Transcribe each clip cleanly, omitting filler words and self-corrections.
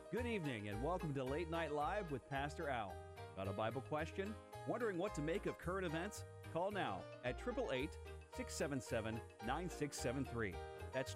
Good evening and welcome to Late Night Live with Pastor Al. Got a Bible question? Wondering what to make of current events? Call now at 888-677-9673. That's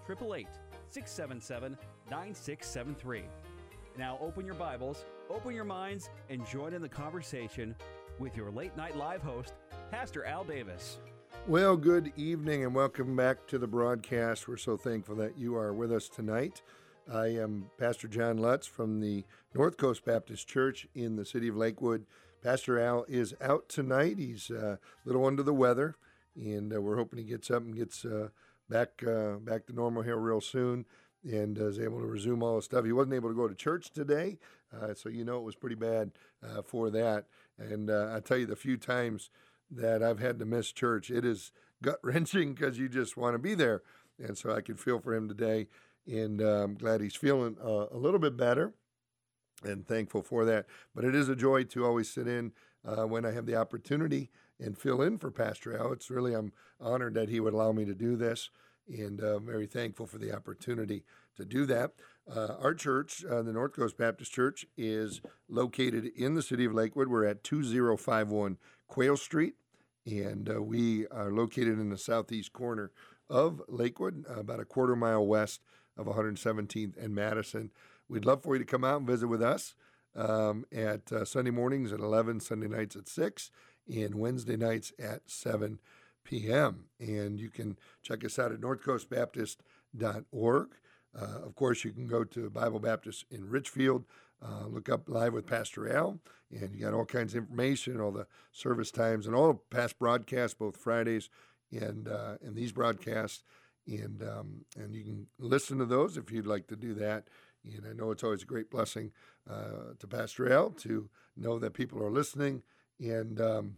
888-677-9673. Now open your Bibles, open your minds, and join in the conversation with your Late Night Live host, Pastor Al Davis. Well, good evening and welcome back to the broadcast. We're so thankful that you are with us tonight. I am Pastor John Lutz from the North Coast Baptist Church in the city of Lakewood. Pastor Al is out tonight. He's a little under the weather, and we're hoping he gets up and gets back to normal here real soon and is able to resume all his stuff. He wasn't able to go to church today, so you know it was pretty bad for that. And I tell you, the few times that I've had to miss church, it is gut-wrenching because you just want to be there. And so I could feel for him today. And I'm glad he's feeling a little bit better and thankful for that. But it is a joy to always sit in when I have the opportunity and fill in for Pastor Al. It's really, I'm honored that he would allow me to do this, and very thankful for the opportunity to do that. Our church, the North Coast Baptist Church, is located in the city of Lakewood. We're at 2051 Quail Street, and we are located in the southeast corner of Lakewood, about a quarter mile west of 117th and Madison. We'd love for you to come out and visit with us at Sunday mornings at 11, Sunday nights at 6, and Wednesday nights at 7 p.m. And you can check us out at northcoastbaptist.org. Of course, you can go to Bible Baptist in Richfield, look up Live with Pastor Al, and you got all kinds of information, all the service times, and all the past broadcasts, both Fridays and these broadcasts. And you can listen to those if you'd like to do that. And I know it's always a great blessing to Pastor Al to know that people are listening and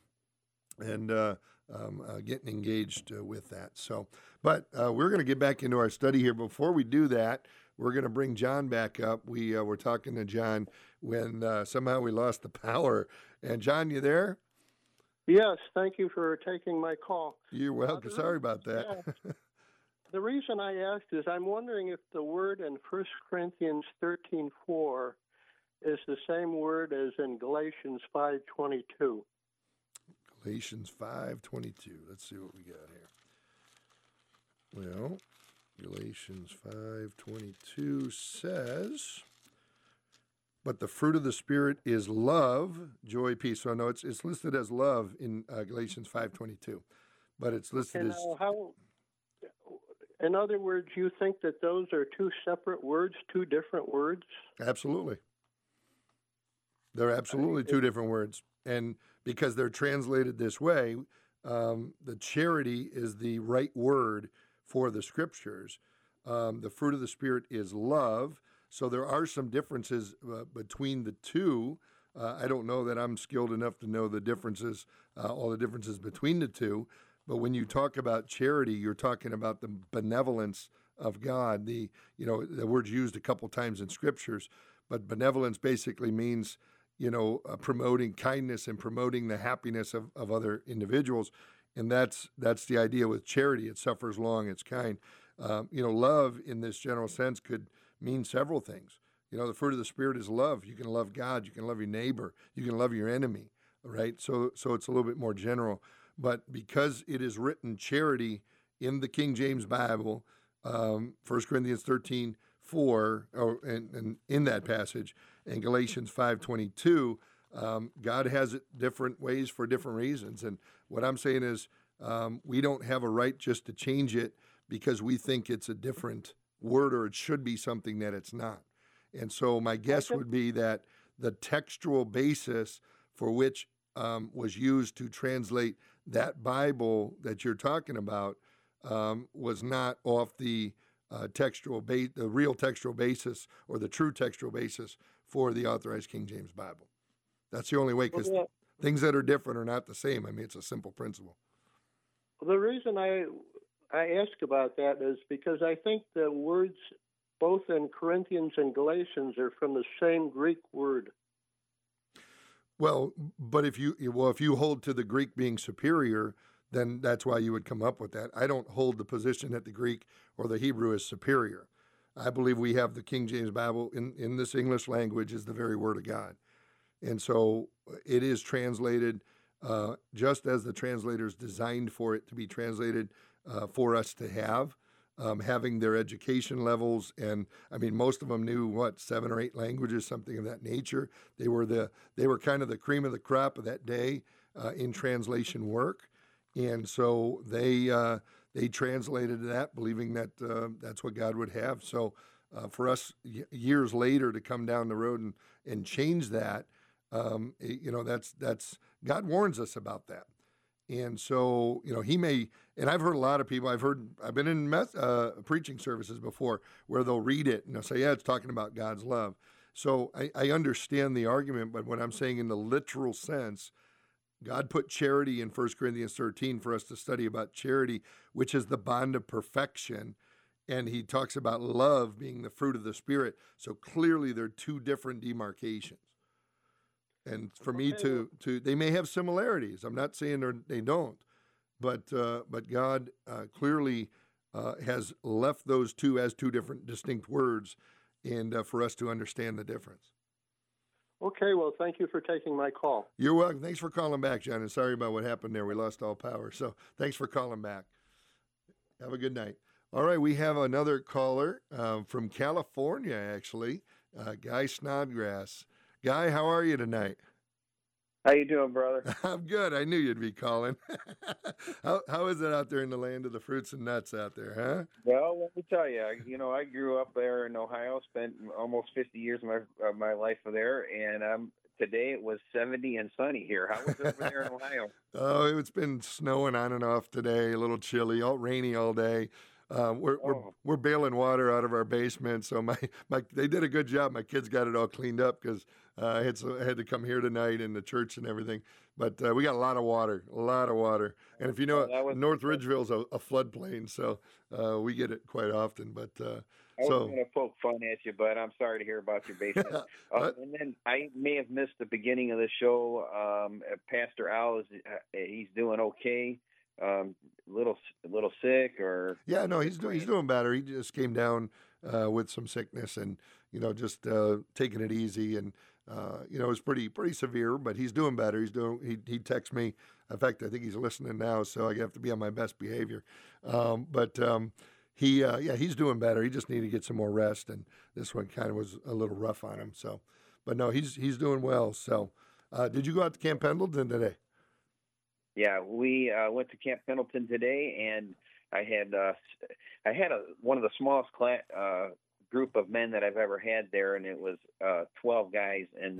getting engaged with that. So, but we're going to get back into our study here. Before we do that, we're going to bring John back up. We were talking to John when somehow we lost the power. And John, you there? Yes, thank you for taking my call. You're welcome. Sorry about that. Yeah. The reason I asked is I'm wondering if the word in 1 Corinthians 13:4 is the same word as in Galatians 5:22. Galatians 5:22. Let's see what we got here. Well, Galatians 5:22 says, but the fruit of the Spirit is love, joy, peace. So no, it's listed as love in Galatians 5:22, but it's listed as... In other words, you think that those are two separate words, two different words? Absolutely. They're absolutely two different words. And because they're translated this way, the charity is the right word for the Scriptures. The fruit of the Spirit is love. So there are some differences between the two. I don't know that I'm skilled enough to know the differences, all the differences between the two. But when you talk about charity, you're talking about the benevolence of God. The word's used a couple times in Scriptures, but benevolence basically means, promoting kindness and promoting the happiness of other individuals. And that's the idea with charity. It suffers long, it's kind. Love in this general sense could mean several things. The fruit of the Spirit is love. You can love God. You can love your neighbor. You can love your enemy, right? So it's a little bit more general. But because it is written charity in the King James Bible, 1 Corinthians 13:4, and in that passage, and Galatians 5:22, God has it different ways for different reasons. And what I'm saying is we don't have a right just to change it because we think it's a different word or it should be something that it's not. And so my guess would be that the textual basis for which was used to translate that Bible that you're talking about was not off the the real textual basis or the true textual basis for the Authorized King James Bible. That's the only way, because things that are different are not the same. I mean, it's a simple principle. The reason I ask about that is because I think the words both in Corinthians and Galatians are from the same Greek word. Well, but if you hold to the Greek being superior, then that's why you would come up with that. I don't hold the position that the Greek or the Hebrew is superior. I believe we have the King James Bible in this English language is the very Word of God. And so it is translated just as the translators designed for it to be translated for us to have, having their education levels. And I mean, most of them knew 7 or 8 languages, something of that nature. They were kind of the cream of the crop of that day in translation work. And so they translated that, believing that that's what God would have. So for us years later to come down the road and change that, that's God warns us about that. And so, he may, and I've heard a lot of people, I've been in preaching services before where they'll read it and they'll say, yeah, it's talking about God's love. So I understand the argument, but what I'm saying in the literal sense, God put charity in 1 Corinthians 13 for us to study about charity, which is the bond of perfection. And he talks about love being the fruit of the Spirit. So clearly there are 2 different demarcations. And for me they may have similarities. I'm not saying they don't, but God clearly has left those 2 as 2 different distinct words, and for us to understand the difference. Okay, well, thank you for taking my call. You're welcome. Thanks for calling back, John, and sorry about what happened there. We lost all power, so thanks for calling back. Have a good night. All right, we have another caller from California, actually, Guy Snodgrass. Guy, how are you tonight? How you doing, brother? I'm good. I knew you'd be calling. How is it out there in the land of the fruits and nuts out there, huh? Well, let me tell you, I grew up there in Ohio, spent almost 50 years of my life there, and today it was 70 and sunny here. How was it over there in Ohio? Oh, it's been snowing on and off today, a little chilly, all rainy all day. We're bailing water out of our basement, so they did a good job. My kids got it all cleaned up because I had to come here tonight in the church and everything. But we got a lot of water. And if you know, North Ridgeville's a floodplain, so we get it quite often. But I was going to poke fun at you, but I'm sorry to hear about your basement. And then I may have missed the beginning of the show. Pastor Al he's doing okay. Little sick, or he's doing better. He just came down with some sickness and just taking it easy, and it was pretty severe, but he's doing better. He texts me. In fact, I think he's listening now, so I have to be on my best behavior. He's doing better. He just needed to get some more rest, and this one kind of was a little rough on him. So, but no, he's doing well. So, did you go out to Camp Pendleton today? Yeah, we went to Camp Pendleton today, and I had one of the smallest group of men that I've ever had there, and it was 12 guys, and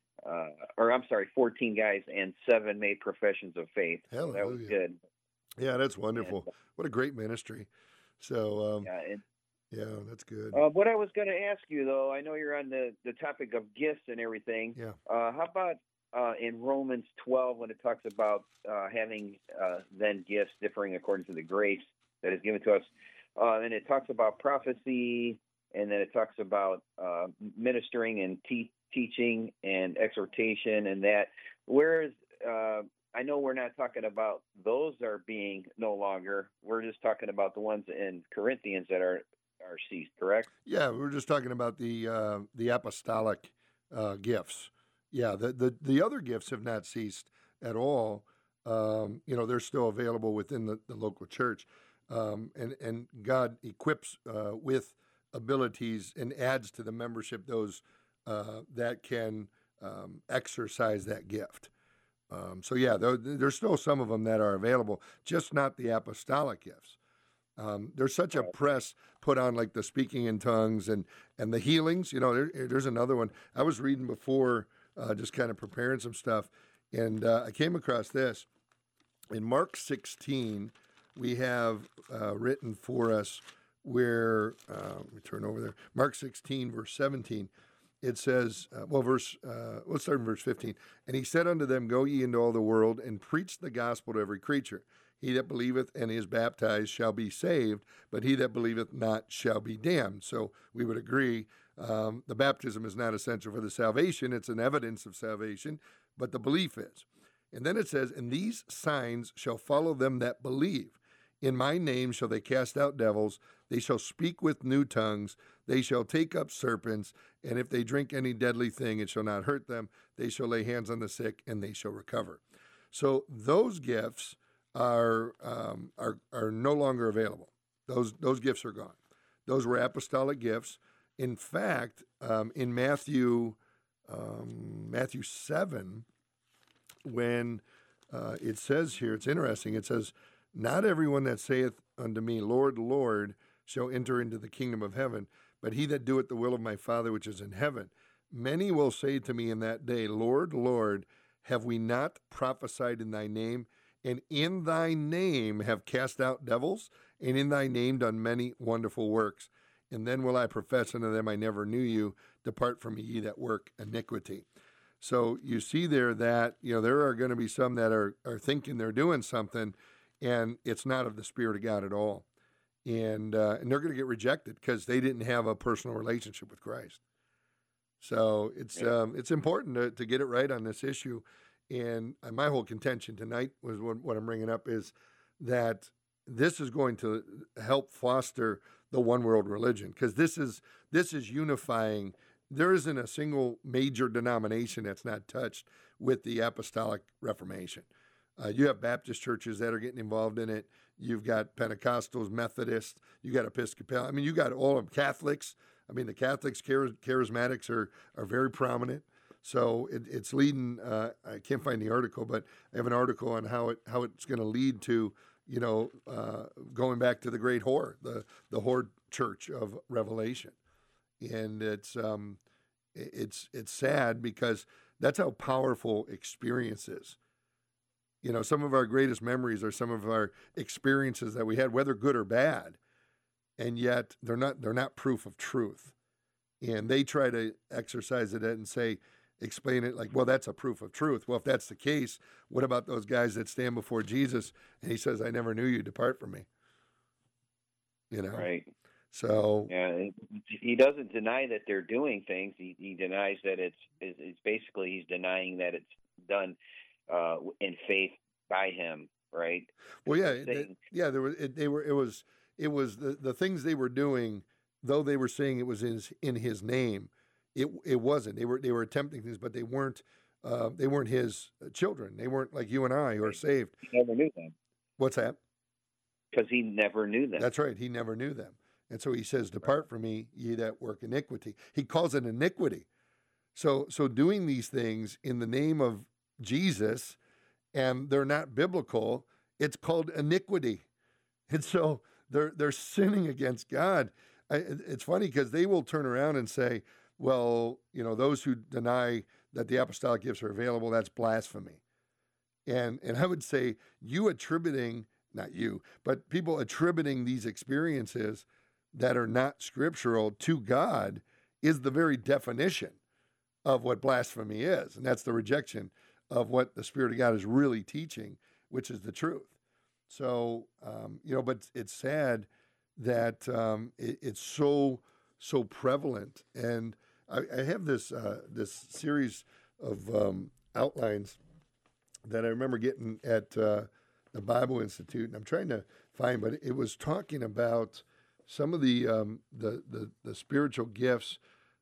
14 guys, and 7 made professions of faith. So that was good. Yeah, that's wonderful. What a great ministry. So that's good. What I was going to ask you, though, I know you're on the topic of gifts and everything. Yeah. How about in Romans 12, when it talks about having then gifts differing according to the grace that is given to us, and it talks about prophecy, and then it talks about ministering and teaching and exhortation, and that. Whereas I know we're not talking about those are being no longer. We're just talking about the ones in Corinthians that are ceased, correct? Yeah, we were just talking about the apostolic gifts. Yeah, the other gifts have not ceased at all. They're still available within the local church. And God equips with abilities and adds to the membership those that can exercise that gift. There's still some of them that are available, just not the apostolic gifts. There's such a press put on like the speaking in tongues and the healings. There's another one. I was reading before, just kind of preparing some stuff, and I came across this. In Mark 16, we have written for us where, let me turn over there, Mark 16, verse 17, it says, let's start in verse 15. And he said unto them, Go ye into all the world, and preach the gospel to every creature. He that believeth and is baptized shall be saved, but he that believeth not shall be damned. So we would agree the baptism is not essential for the salvation. It's an evidence of salvation, but the belief is. And then it says, And these signs shall follow them that believe. In my name shall they cast out devils. They shall speak with new tongues. They shall take up serpents. And if they drink any deadly thing, it shall not hurt them. They shall lay hands on the sick, and they shall recover. So those gifts are no longer available. Those gifts are gone. Those were apostolic gifts. In fact, in Matthew 7, when it says here, it's interesting. It says, "Not everyone that saith unto me, Lord, Lord, shall enter into the kingdom of heaven, but he that doeth the will of my Father which is in heaven. Many will say to me in that day, Lord, Lord, have we not prophesied in thy name, and in thy name have cast out devils, and in thy name done many wonderful works? And then will I profess unto them, I never knew you. Depart from me, ye that work iniquity." So you see there that, there are going to be some that are thinking they're doing something, and it's not of the Spirit of God at all. And they're going to get rejected because they didn't have a personal relationship with Christ. So it's important to get it right on this issue. And my whole contention tonight was what I'm bringing up is that this is going to help foster the one world religion, because this is unifying. There isn't a single major denomination that's not touched with the Apostolic Reformation. You have Baptist churches that are getting involved in it. You've got Pentecostals, Methodists. You got Episcopal. I mean, you got all of them. Catholics. I mean, the Catholics, charismatics are very prominent. So it's leading. I can't find the article, but I have an article on how it's going to lead to, going back to the great whore, the whore church of Revelation, and it's sad because that's how powerful experience is. Some of our greatest memories are some of our experiences that we had, whether good or bad, and yet they're not proof of truth. And they try to exercise it and explain it like, well, that's a proof of truth. Well, if that's the case, what about those guys that stand before Jesus and he says, I never knew you, depart from me? Right. So yeah, he doesn't deny that they're doing things. He denies that it's basically he's denying that it's done in faith by him, right? Well, it was the things they were doing, though they were saying it was in his name. It wasn't. They were attempting things, but they weren't his children. They weren't like you and I who are saved. He never knew them. What's that? Because he never knew them. That's right. He never knew them. And so he says, depart from me, ye that work iniquity. He calls it iniquity. So doing these things in the name of Jesus, and they're not biblical, it's called iniquity. And so they're sinning against God. It's funny because they will turn around and say, well, those who deny that the apostolic gifts are available, that's blasphemy. And I would say not you, but people attributing these experiences that are not scriptural to God is the very definition of what blasphemy is. And that's the rejection of what the Spirit of God is really teaching, which is the truth. So, but it's sad that it's so prevalent. And I have this series of outlines that I remember getting at the Bible Institute, and I'm trying to find, but it was talking about some of the spiritual gifts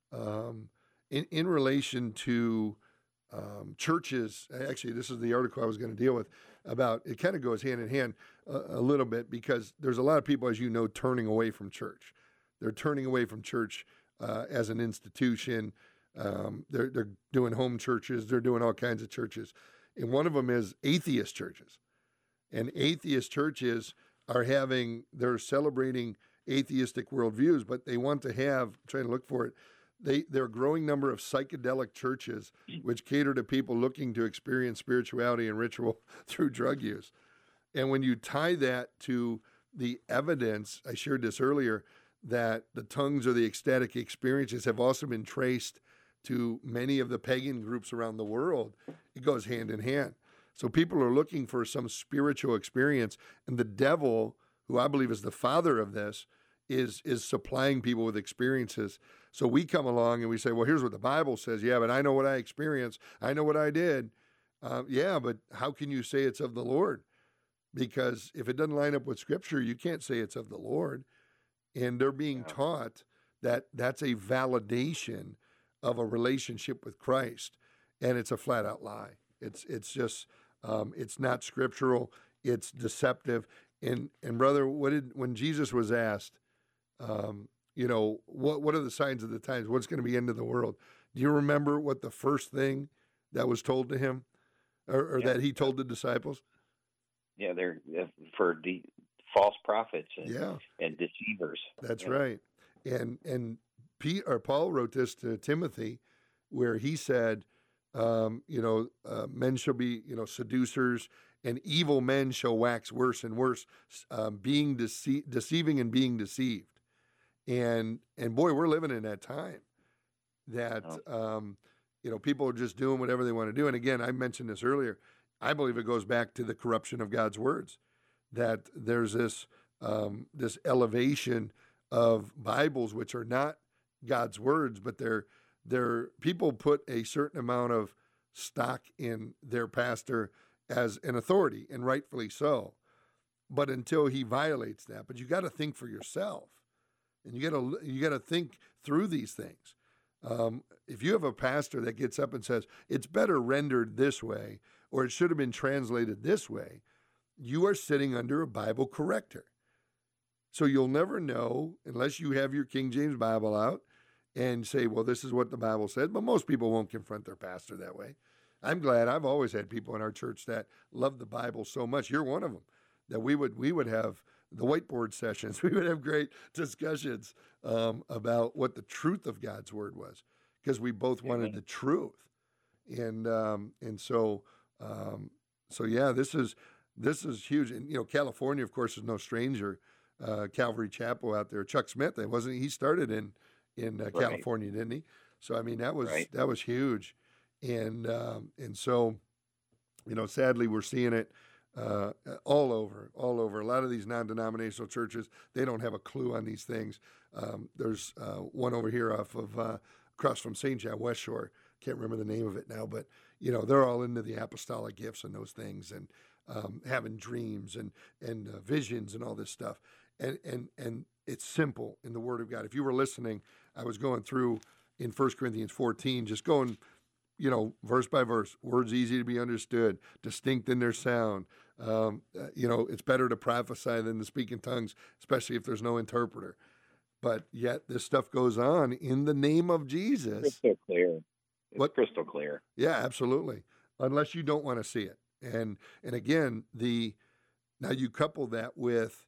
in relation to churches. Actually, this is the article I was going to deal with about. It kind of goes hand in hand a little bit, because there's a lot of people, as you know, turning away from church. They're turning away from church as an institution. They're doing home churches. They're doing all kinds of churches. And one of them is atheist churches. And atheist churches they're celebrating atheistic worldviews, but they want to have, I'm trying to look for it, there are a growing number of psychedelic churches which cater to people looking to experience spirituality and ritual through drug use. And when you tie that to the evidence, I shared this earlier, that the tongues or the ecstatic experiences have also been traced to many of the pagan groups around the world, it goes hand in hand. So people are looking for some spiritual experience, and the devil, who I believe is the father of this, is supplying people with experiences. So we come along and we say, well, here's what the Bible says. Yeah, but I know what I experienced. I know what I did. Yeah, but how can you say it's of the Lord? because if it doesn't line up with Scripture, you can't say it's of the Lord. And they're being taught that that's a validation of a relationship with Christ, and it's a flat out lie. It's just it's not scriptural. It's deceptive. And brother, when Jesus was asked, what are the signs of the times? What's going to be end of the world? Do you remember what the first thing that was told to him, or that he told the disciples? Yeah, they're for the false prophets and deceivers. That's right. And Paul wrote this to Timothy, where he said, men shall be, seducers, and evil men shall wax worse and worse, being deceiving and being deceived. And boy, we're living in that time that, people are just doing whatever they want to do. And again, I mentioned this earlier. I believe it goes back to the corruption of God's words, that there's this elevation of Bibles, which are not God's words, but they're people put a certain amount of stock in their pastor as an authority, and rightfully so. But until he violates that, but you got to think for yourself, and you got to think through these things. If you have a pastor that gets up and says it's better rendered this way, or it should have been translated this way, you are sitting under a Bible corrector. So you'll never know unless you have your King James Bible out and say, well, this is what the Bible says. But most people won't confront their pastor that way. I'm glad. I've always had people in our church that love the Bible so much. You're one of them. That we would have the whiteboard sessions. We would have great discussions about what the truth of God's word was, because we both wanted the truth. And so yeah, this is huge. And California, of course, is no stranger. Calvary Chapel out there. Chuck Smith, he started in California, didn't he? So I mean, that was huge. And so, sadly, we're seeing it all over. A lot of these non-denominational churches, they don't have a clue on these things. There's one over here off of across from St. John West Shore. Can't remember the name of it now, but they're all into the apostolic gifts and those things, and having dreams and visions and all this stuff. And it's simple in the Word of God. If you were listening, I was going through in 1 Corinthians 14, just going, verse by verse. Words easy to be understood, distinct in their sound. It's better to prophesy than to speak in tongues, especially if there's no interpreter. But yet this stuff goes on in the name of Jesus. Crystal clear. It's crystal clear. Yeah, absolutely. Unless you don't want to see it. And again, now you couple that with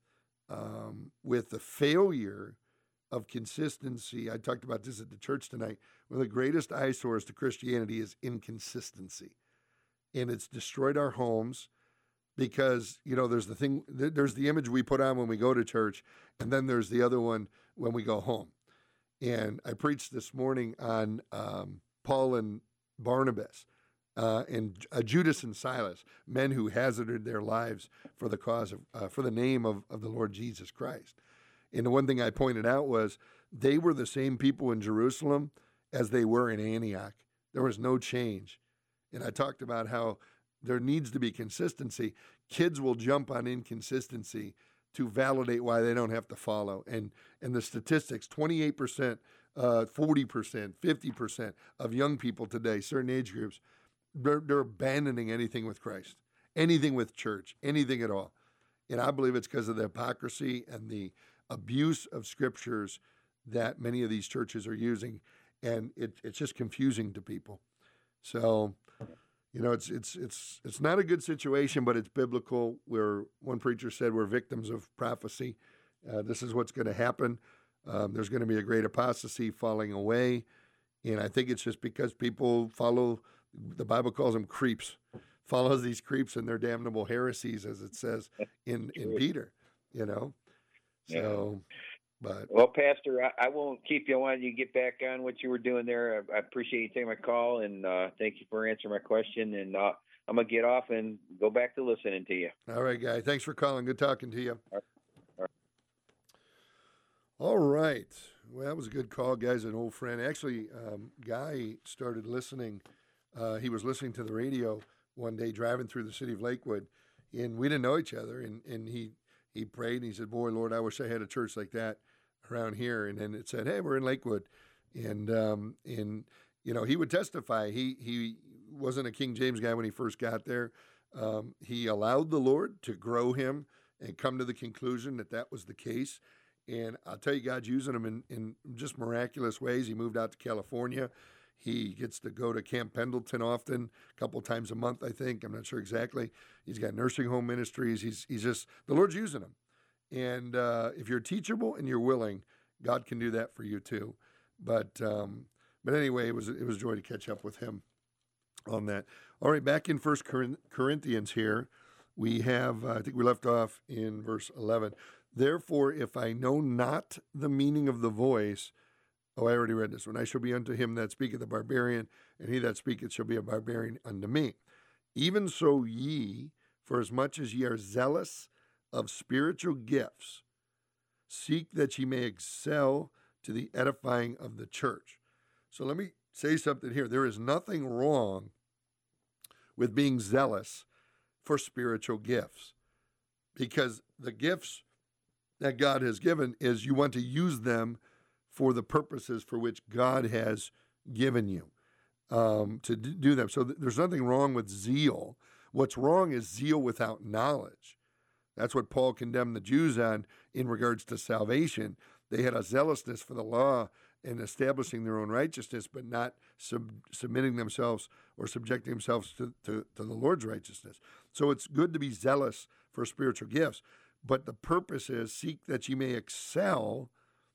the failure of consistency. I talked about this at the church tonight. One of the greatest eyesores to Christianity is inconsistency. And it's destroyed our homes because, there's the image we put on when we go to church, and then there's the other one when we go home. And I preached this morning on Paul and Barnabas, and Judas and Silas, men who hazarded their lives for the cause of, for the name of the Lord Jesus Christ. And the one thing I pointed out was they were the same people in Jerusalem as they were in Antioch. There was no change. And I talked about how there needs to be consistency. Kids will jump on inconsistency to validate why they don't have to follow. And the statistics, 28%, 40%, 50% of young people today, certain age groups, they're abandoning anything with Christ, anything with church, anything at all. And I believe it's because of the hypocrisy and the abuse of scriptures that many of these churches are using. And it's just confusing to people. So, it's not a good situation, but it's biblical. Where one preacher said we're victims of prophecy. This is what's going to happen. There's going to be a great apostasy, falling away. And I think it's just because people follow, the Bible calls them creeps, follows these creeps and their damnable heresies, as it says in Peter, So, but. Well, Pastor, I won't keep you. I wanted you to get back on what you were doing there. I appreciate you taking my call, and thank you for answering my question. And I'm going to get off and go back to listening to you. All right, Guy. Thanks for calling. Good talking to you. All right. Well, that was a good call, guys. An old friend. Actually, Guy started listening. He was listening to the radio one day driving through the city of Lakewood. and we didn't know each other. And he prayed, and he said, "Boy, Lord, I wish I had a church like that around here." And then it said, "Hey, we're in Lakewood," and he would testify. He wasn't a King James guy when he first got there. He allowed the Lord to grow him and come to the conclusion that that was the case. And I'll tell you, God's using him in just miraculous ways. He moved out to California. He gets to go to Camp Pendleton often, a couple of times a month, I think. I'm not sure exactly. He's got nursing home ministries. He's just, the Lord's using him. And if you're teachable and you're willing, God can do that for you too. But anyway, it was a joy to catch up with him on that. All right, back in 1 Corinthians here, we have, I think we left off in verse 11. Therefore, if I know not the meaning of the voice, I already read this one. I shall be unto him that speaketh a barbarian, and he that speaketh shall be a barbarian unto me. Even so ye, for as much as ye are zealous of spiritual gifts, seek that ye may excel to the edifying of the church. So let me say something here. There is nothing wrong with being zealous for spiritual gifts, because the gifts that God has given is you want to use them for the purposes for which God has given you to do them. So there's nothing wrong with zeal. What's wrong is zeal without knowledge. That's what Paul condemned the Jews on in regards to salvation. They had a zealousness for the law and establishing their own righteousness, but not submitting themselves or subjecting themselves to the Lord's righteousness. So it's good to be zealous for spiritual gifts, but the purpose is seek that ye may excel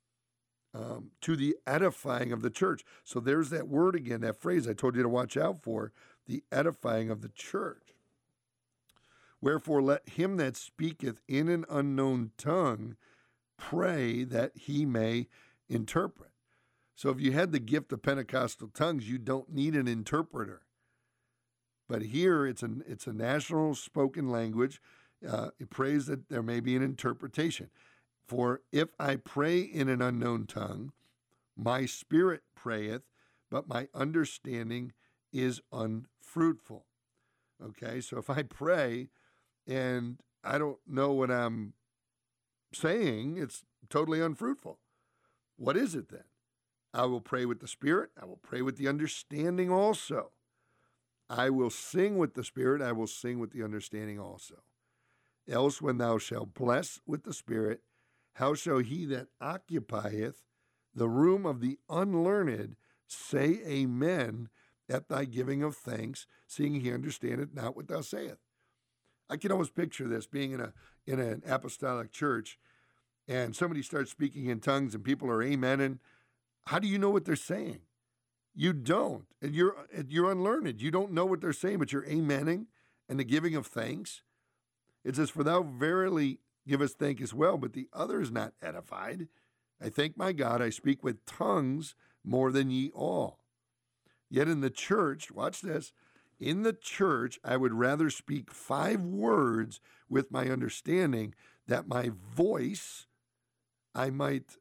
to the edifying of the church. So there's that word again, that phrase I told you to watch out for, the edifying of the church. Wherefore let him that speaketh in an unknown tongue pray that he may interpret. So if you had the gift of Pentecostal tongues, you don't need an interpreter. But here it's a national spoken language. It prays that there may be an interpretation. For if I pray in an unknown tongue, my spirit prayeth, but my understanding is unfruitful. Okay, so if I pray and I don't know what I'm saying, it's totally unfruitful. What is it then? I will pray with the Spirit. I will pray with the understanding also. I will sing with the Spirit. I will sing with the understanding also. Else when thou shalt bless with the Spirit, how shall he that occupieth the room of the unlearned say amen at thy giving of thanks, seeing he understandeth not what thou sayest? I can almost picture this being in an apostolic church, and somebody starts speaking in tongues and people are amening. How do you know what they're saying? You don't. And you're unlearned. You don't know what they're saying, but you're amening and the giving of thanks. It says, for thou verily givest thanks as well, but the other is not edified. I thank my God, I speak with tongues more than ye all. Yet in the church, watch this, in the church I would rather speak 5 words with my understanding, that by my voice I might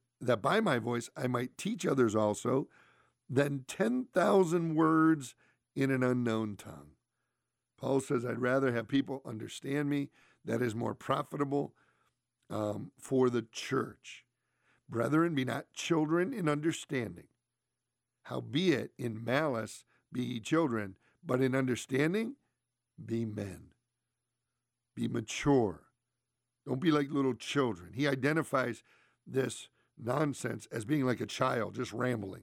teach others also, than 10,000 words in an unknown tongue. Paul says, I'd rather have people understand me. That is more profitable for the church. Brethren, be not children in understanding. Howbeit in malice be ye children, but in understanding be men. Be mature. Don't be like little children. He identifies this nonsense as being like a child, just rambling.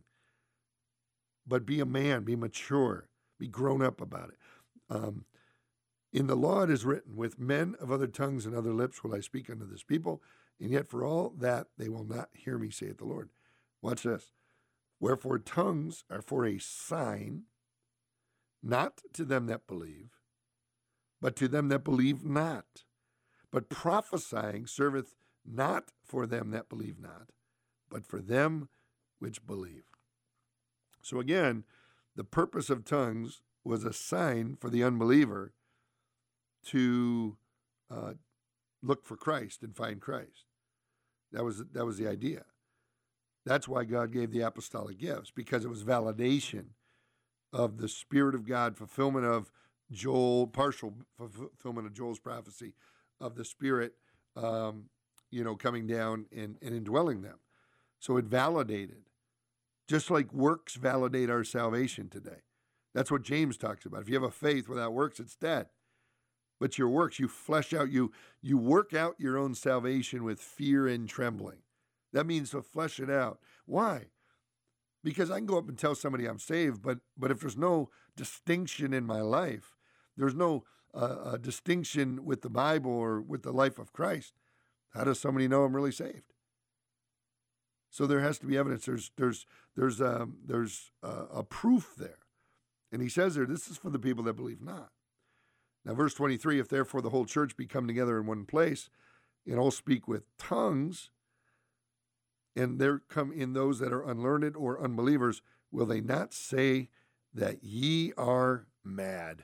But be a man, be mature, be grown up about it. In the law it is written, with men of other tongues and other lips will I speak unto this people, and yet for all that they will not hear me, saith the Lord. Watch this. Wherefore tongues are for a sign, not to them that believe, but to them that believe not. But prophesying serveth not for them that believe not, but for them which believe. So again, the purpose of tongues was a sign for the unbeliever to look for Christ and find Christ. That was the idea. That's why God gave the apostolic gifts, because it was validation of the Spirit of God, fulfillment of partial fulfillment of Joel's prophecy of the Spirit, coming down and indwelling them. So it validated, just like works validate our salvation today. That's what James talks about. If you have a faith without works, it's dead. But your works, you flesh out, you work out your own salvation with fear and trembling. That means to flesh it out. Why? Because I can go up and tell somebody I'm saved, but if there's no distinction in my life, there's no distinction with the Bible or with the life of Christ, how does somebody know I'm really saved? So there has to be evidence. There's a proof there. And he says there, this is for the people that believe not. Now, verse 23, if therefore the whole church be come together in one place, and all speak with tongues, and there come in those that are unlearned or unbelievers, will they not say that ye are mad?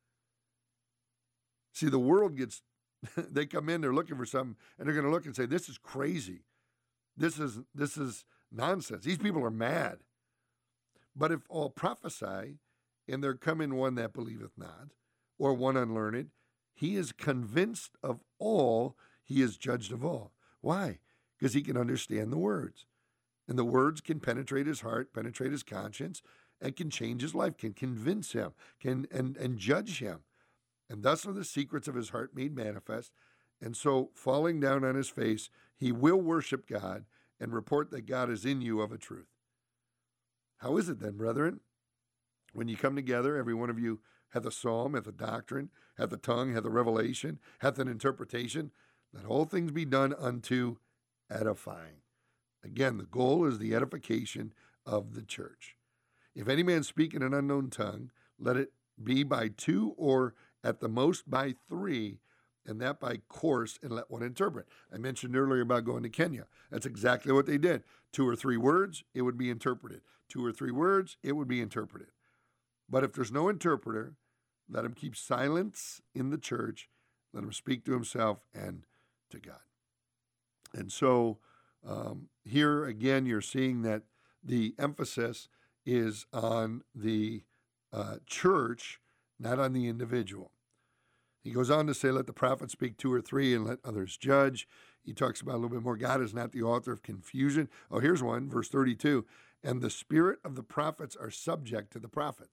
See, the world they come in, they're looking for something, and they're going to look and say, this is crazy. This is nonsense. These people are mad. But if all prophesy, and there come in one that believeth not, or one unlearned, he is convinced of all, he is judged of all. Why? Because he can understand the words. And the words can penetrate his heart, penetrate his conscience, and can change his life, can convince him, and judge him. And thus are the secrets of his heart made manifest. And so, falling down on his face, he will worship God and report that God is in you of a truth. How is it then, brethren? When you come together, every one of you hath a psalm, hath a doctrine, hath a tongue, hath a revelation, hath an interpretation. Let all things be done unto edifying. Again, the goal is the edification of the church. If any man speak in an unknown tongue, let it be by two or at the most by three, and that by course, and let one interpret. I mentioned earlier about going to Kenya. That's exactly what they did. 2 or 3 words, it would be interpreted. 2 or 3 words, it would be interpreted. But if there's no interpreter, let him keep silence in the church. Let him speak to himself and to God. And so here again, you're seeing that the emphasis is on the church, not on the individual. He goes on to say, let the prophets speak 2 or 3 and let others judge. He talks about a little bit more. God is not the author of confusion. Oh, here's one, verse 32. And the spirit of the prophets are subject to the prophets.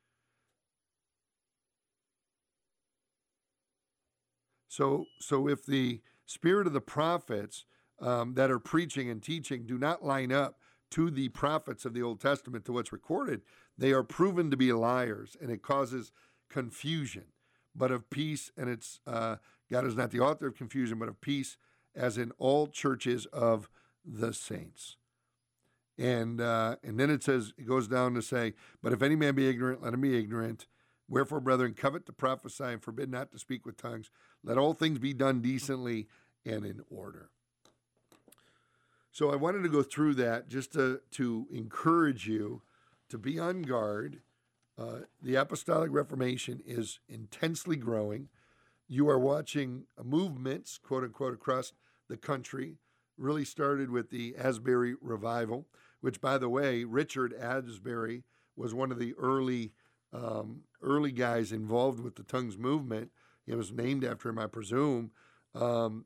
So if the spirit of the prophets that are preaching and teaching do not line up to the prophets of the Old Testament, to what's recorded, they are proven to be liars, and it causes confusion. But of peace, and it's God is not the author of confusion, but of peace, as in all churches of the saints. And then it says, it goes down to say, but if any man be ignorant, let him be ignorant. Wherefore, brethren, covet to prophesy and forbid not to speak with tongues. Let all things be done decently and in order. So I wanted to go through that just to encourage you to be on guard. The Apostolic Reformation is intensely growing. You are watching movements, quote unquote, across the country. Really started with the Asbury Revival, which, by the way, Richard Asbury was one of the early guys involved with the tongues movement. It was named after him, I presume. But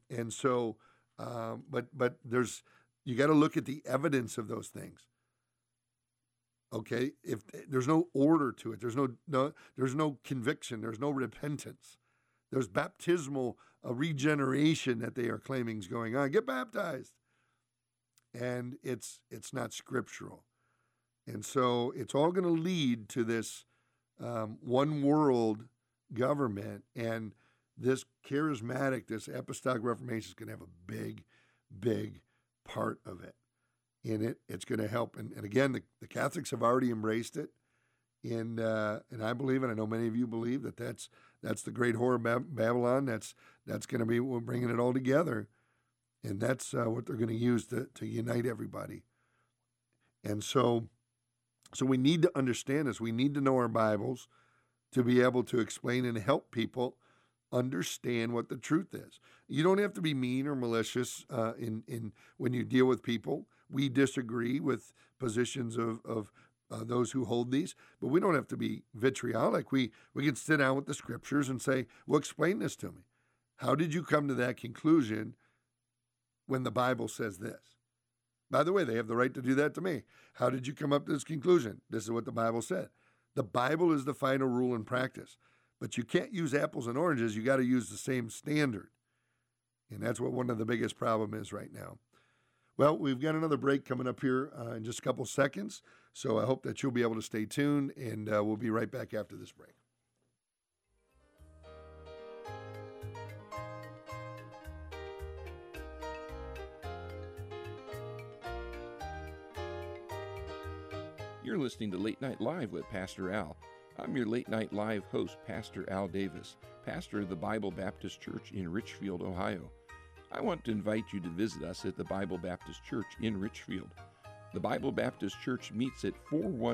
you got to look at the evidence of those things. Okay, if there's no order to it, there's no conviction, there's no repentance, there's baptismal regeneration that they are claiming is going on. Get baptized, and it's not scriptural, and so it's all going to lead to this one world government, and this charismatic, this apostolic reformation is going to have a big part of it. In it, it's going to help. And again, the Catholics have already embraced it. And I believe, and I know many of you believe, that's the great whore of Babylon. That's going to be, we're bringing it all together. And that's what they're going to use to unite everybody. And so we need to understand this. We need to know our Bibles to be able to explain and help people understand what the truth is. You don't have to be mean or malicious in when you deal with people. We disagree with positions of those who hold these, but we don't have to be vitriolic. We can sit down with the scriptures and say, well, explain this to me. How did you come to that conclusion when the Bible says this? By the way, they have the right to do that to me. How did you come up to this conclusion? This is what the Bible said. The Bible is the final rule in practice, but you can't use apples and oranges. You got to use the same standard. And that's what one of the biggest problem is right now. Well, we've got another break coming up here in just a couple seconds, so I hope that you'll be able to stay tuned, and we'll be right back after this break. You're listening to Late Night Live with Pastor Al. I'm your Late Night Live host, Pastor Al Davis, pastor of the Bible Baptist Church in Richfield, Ohio. I want to invite you to visit us at the Bible Baptist Church in Richfield. The Bible Baptist Church meets at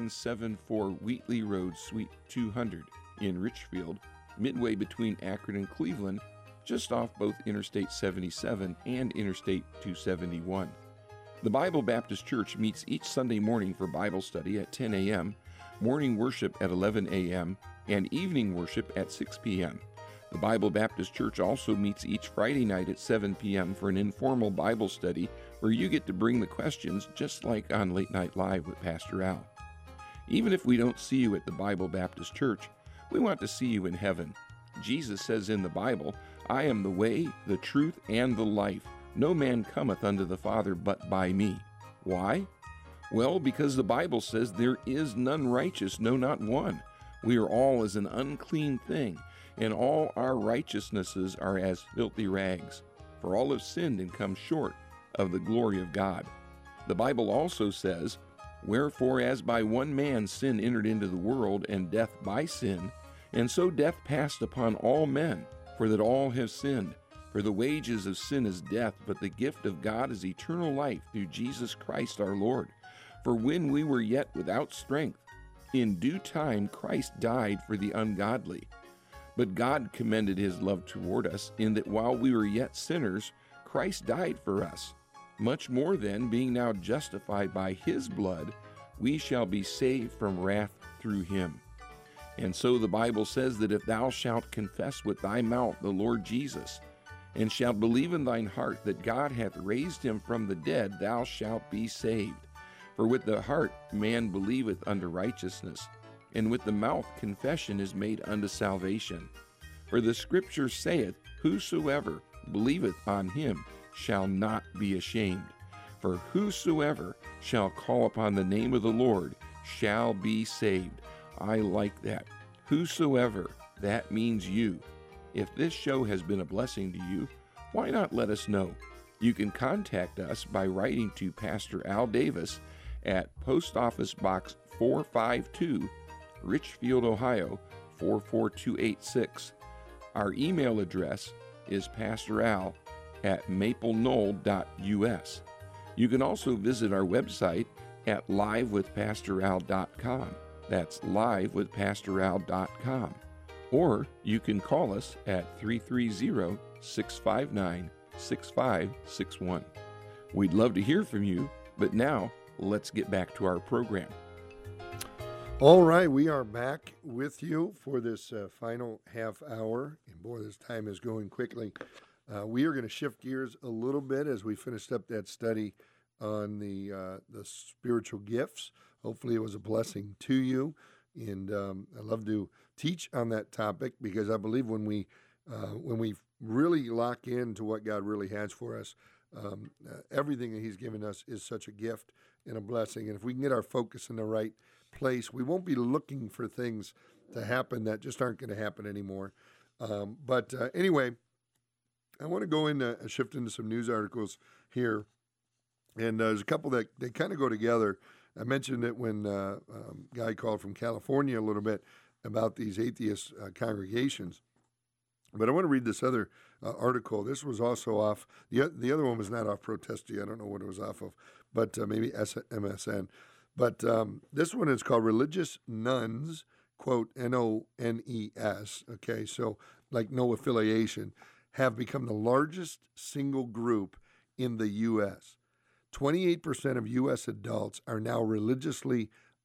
4174 Wheatley Road, Suite 200 in Richfield, midway between Akron and Cleveland, just off both Interstate 77 and Interstate 271. The Bible Baptist Church meets each Sunday morning for Bible study at 10 a.m., morning worship at 11 a.m., and evening worship at 6 p.m. The Bible Baptist Church also meets each Friday night at 7 p.m. for an informal Bible study where you get to bring the questions just like on Late Night Live with Pastor Al. Even if we don't see you at the Bible Baptist Church, we want to see you in heaven. Jesus says in the Bible, "I am the way, the truth, and the life. No man cometh unto the Father but by me." Why? Well, because the Bible says there is none righteous, no, not one. We are all as an unclean thing, and all our righteousnesses are as filthy rags. For all have sinned and come short of the glory of God. The Bible also says, "Wherefore as by one man sin entered into the world, and death by sin, and so death passed upon all men, for that all have sinned. For the wages of sin is death, but the gift of God is eternal life through Jesus Christ our Lord. For when we were yet without strength, in due time Christ died for the ungodly. But God commended his love toward us, in that while we were yet sinners, Christ died for us. Much more then, being now justified by his blood, we shall be saved from wrath through him. And so the Bible says that if thou shalt confess with thy mouth the Lord Jesus, and shalt believe in thine heart that God hath raised him from the dead, thou shalt be saved. For with the heart man believeth unto righteousness, and with the mouth confession is made unto salvation. For the Scripture saith, Whosoever believeth on him shall not be ashamed. For whosoever shall call upon the name of the Lord shall be saved. I like that. Whosoever, that means you. If this show has been a blessing to you, why not let us know? You can contact us by writing to Pastor Al Davis at Post Office Box 452, Richfield, Ohio 44286. Our email address is pastoral@mapleknoll.us. You can also visit our website at livewithpastoral.com. That's livewithpastoral.com. Or you can call us at 330-659-6561. We'd love to hear from you, but now let's get back to our program. All right, we are back with you for this final half hour. And boy, this time is going quickly. We are going to shift gears a little bit as we finished up that study on the spiritual gifts. Hopefully it was a blessing to you. And I love to teach on that topic because I believe when we really lock into what God really has for us, everything that he's given us is such a gift and a blessing. And if we can get our focus in the right place, we won't be looking for things to happen that just aren't going to happen anymore. But anyway, I want to go in and shift into some news articles here. And there's a couple that they kind of go together. I mentioned it when a guy called from California a little bit about these atheist congregations. But I want to read this other article. This was also off. The other one was not off Protesty. I don't know what it was off of, but maybe MSN. But this one is called Religious Nones, quote, Nones, okay, so like no affiliation, have become the largest single group in the U.S. 28% of U.S. adults are now religiously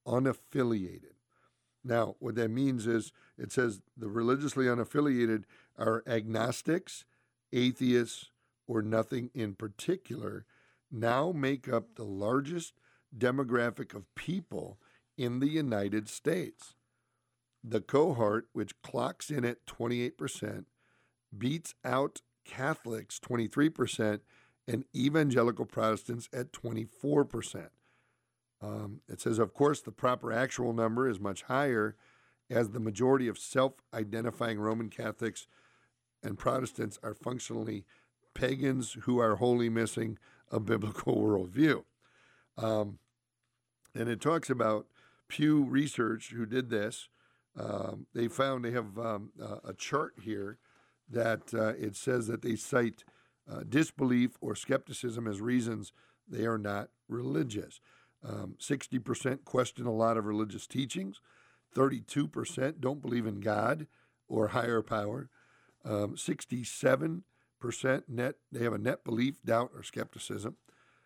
unaffiliated. Now, what that means is it says the religiously unaffiliated are agnostics, atheists, or nothing in particular, now make up the largest demographic of people in the United States. The cohort, which clocks in at 28%, beats out Catholics, 23%, and evangelical Protestants at 24%. It says, of course, the proper actual number is much higher, as the majority of self-identifying Roman Catholics and Protestants are functionally pagans who are wholly missing a biblical worldview. And it talks about Pew Research, who did this. They have a chart here that it says that they cite disbelief or skepticism as reasons they are not religious. 60% question a lot of religious teachings. 32% don't believe in God or higher power. 67% they have a net belief, doubt, or skepticism.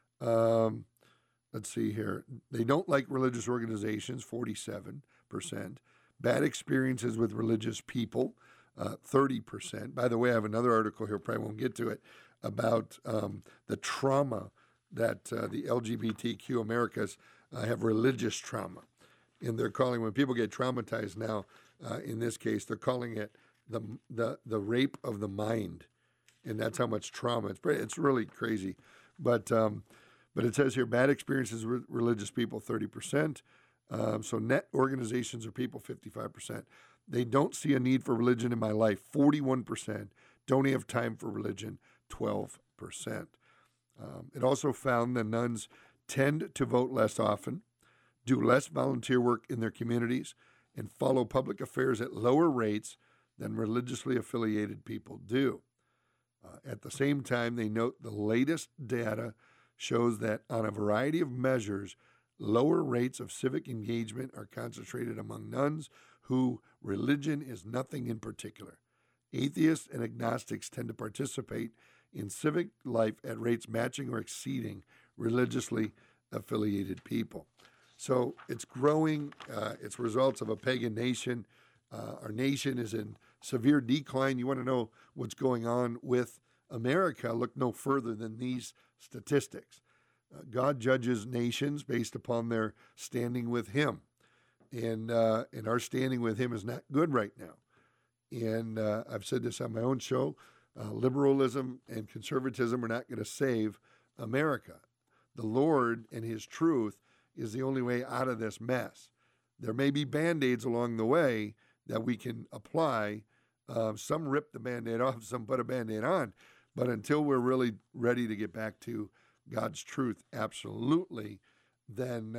Let's see here. They don't like religious organizations, 47%. Bad experiences with religious people, 30%. By the way, I have another article here, probably won't get to it, about the trauma that the LGBTQ Americas have religious trauma. And they're calling, when people get traumatized now, in this case, they're calling it the rape of the mind. And that's how much trauma. It's really crazy. But it says here, bad experiences with religious people, 30%. So net organizations or people, 55%. They don't see a need for religion in my life, 41%. Don't have time for religion, 12%. It also found that nuns tend to vote less often, do less volunteer work in their communities, and follow public affairs at lower rates than religiously affiliated people do. At the same time, they note the latest data shows that on a variety of measures, lower rates of civic engagement are concentrated among nuns who religion is nothing in particular. Atheists and agnostics tend to participate in civic life at rates matching or exceeding religiously affiliated people. So it's growing. It's results of a pagan nation. Our nation is in severe decline. You want to know what's going on with America? Look no further than these statistics. God judges nations based upon their standing with Him. And our standing with Him is not good right now. And I've said this on my own show, liberalism and conservatism are not going to save America. The Lord and His truth is the only way out of this mess. There may be Band-Aids along the way that we can apply. Some rip the Band-Aid off, some put a Band-Aid on. But until we're really ready to get back to God's truth, absolutely, then,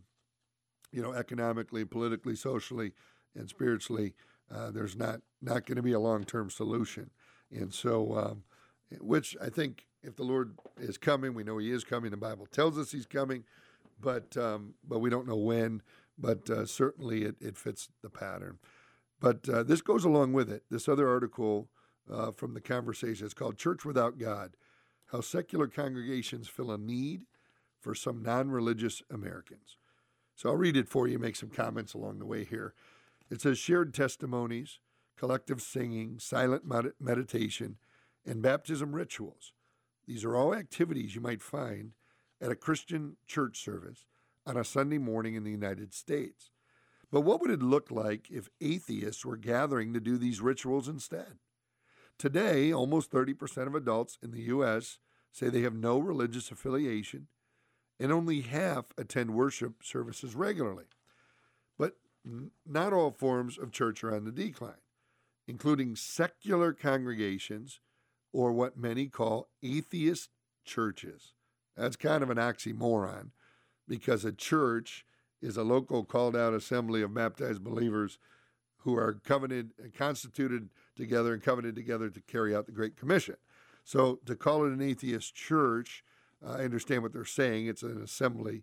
economically, politically, socially, and spiritually, there's not going to be a long-term solution. And so, which I think if the Lord is coming, we know He is coming. The Bible tells us He's coming, but we don't know when. But certainly it fits the pattern. But this goes along with it. This other article from the Conversation, it's called Church Without God, How Secular Congregations Fill a Need for Some Non-Religious Americans. So I'll read it for you, make some comments along the way here. It says, shared testimonies, collective singing, silent meditation, and baptism rituals. These are all activities you might find at a Christian church service on a Sunday morning in the United States. But what would it look like if atheists were gathering to do these rituals instead? Today, almost 30% of adults in the U.S. say they have no religious affiliation, and only half attend worship services regularly. But not all forms of church are on the decline, including secular congregations, or what many call atheist churches. That's kind of an oxymoron, because a church is a local called-out assembly of baptized believers who are constituted together and covenanted together to carry out the Great Commission. So to call it an atheist church, I understand what they're saying. It's an assembly.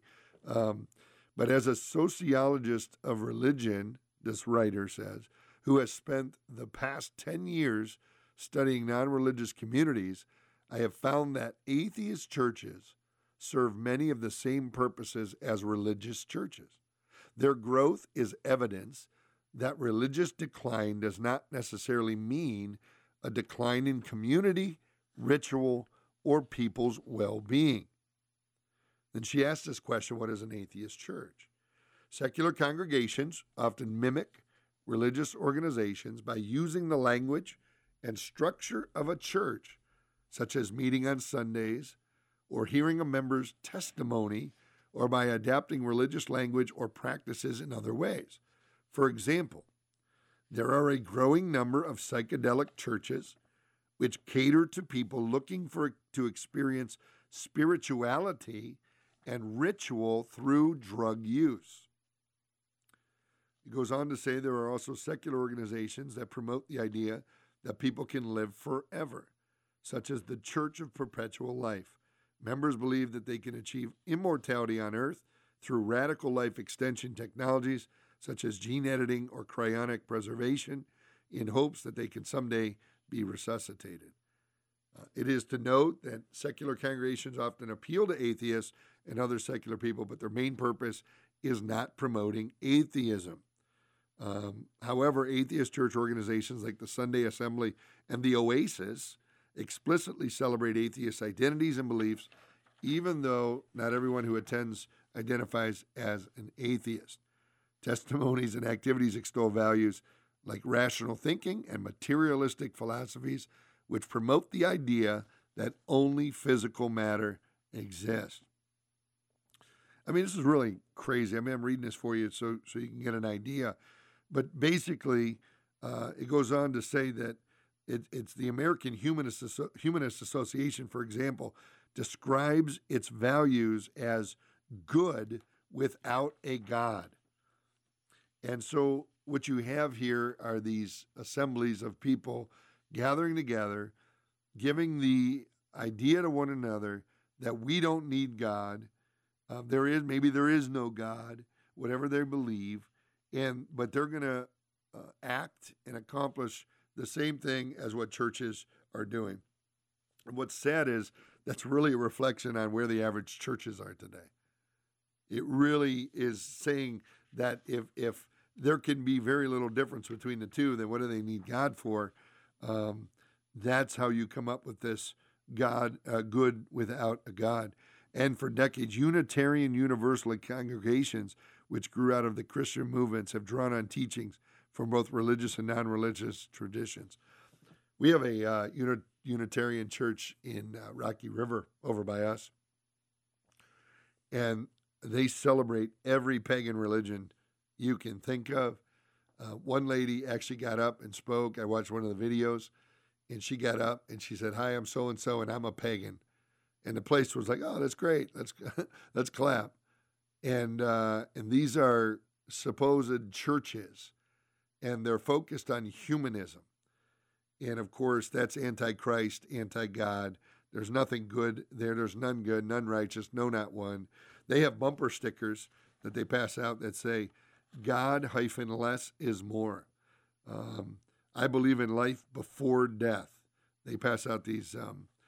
But as a sociologist of religion, this writer says, who has spent the past 10 years studying non-religious communities, I have found that atheist churches serve many of the same purposes as religious churches. Their growth is evidence that religious decline does not necessarily mean a decline in community, ritual, or people's well-being. Then she asked this question, what is an atheist church? Secular congregations often mimic religious organizations by using the language and structure of a church, such as meeting on Sundays or hearing a member's testimony, or by adapting religious language or practices in other ways. For example, there are a growing number of psychedelic churches which cater to people looking to experience spirituality and ritual through drug use. It goes on to say there are also secular organizations that promote the idea that people can live forever, such as the Church of Perpetual Life. Members believe that they can achieve immortality on earth through radical life extension technologies such as gene editing or cryonic preservation in hopes that they can someday be resuscitated. It is to note that secular congregations often appeal to atheists and other secular people, but their main purpose is not promoting atheism. However, atheist church organizations like the Sunday Assembly and the Oasis explicitly celebrate atheist identities and beliefs, even though not everyone who attends identifies as an atheist. Testimonies and activities extol values like rational thinking and materialistic philosophies, which promote the idea that only physical matter exists. I mean, this is really crazy. I mean, I'm reading this for you so you can get an idea. But basically, it goes on to say that it's the American Humanist Association, for example, describes its values as good without a God. And so what you have here are these assemblies of people gathering together, giving the idea to one another that we don't need God. Maybe there is no God, whatever they believe, but they're going to act and accomplish the same thing as what churches are doing. And what's sad is that's really a reflection on where the average churches are today. It really is saying that if there can be very little difference between the two, then what do they need God for? That's how you come up with this God, good without a God. And for decades, Unitarian Universalist congregations, which grew out of the Christian movements, have drawn on teachings from both religious and non-religious traditions. We have a Unitarian church in Rocky River over by us, and they celebrate every pagan religion you can think of. One lady actually got up and spoke. I watched one of the videos, and she got up and she said, "Hi, I'm so-and-so, and I'm a pagan." And the place was like, "Oh, that's great. Let's clap." And these are supposed churches, and they're focused on humanism. And of course, that's anti-Christ, anti-God. There's nothing good there. There's none good, none righteous, no, not one. They have bumper stickers that they pass out that say, God-less is more. I believe in life before death. They pass out these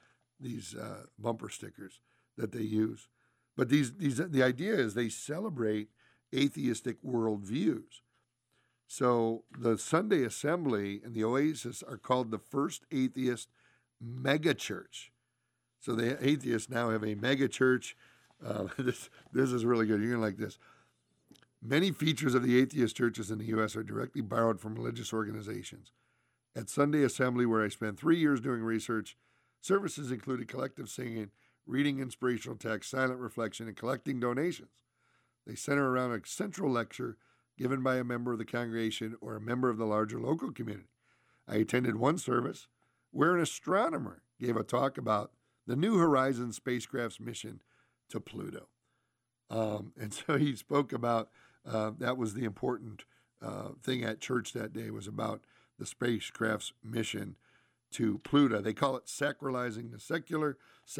bumper stickers that they use. But the idea is they celebrate atheistic worldviews. So the Sunday Assembly and the Oasis are called the first atheist megachurch. So the atheists now have a megachurch. This is really good. You're going to like this. Many features of the atheist churches in the U.S. are directly borrowed from religious organizations. At Sunday Assembly, where I spent 3 years doing research, services included collective singing, reading inspirational text, silent reflection, and collecting donations. They center around a central lecture given by a member of the congregation or a member of the larger local community. I attended one service where an astronomer gave a talk about the New Horizons spacecraft's mission to Pluto. And so he spoke about that was the important thing at church that day, was about the spacecraft's mission to Pluto. They call it sacralizing the secular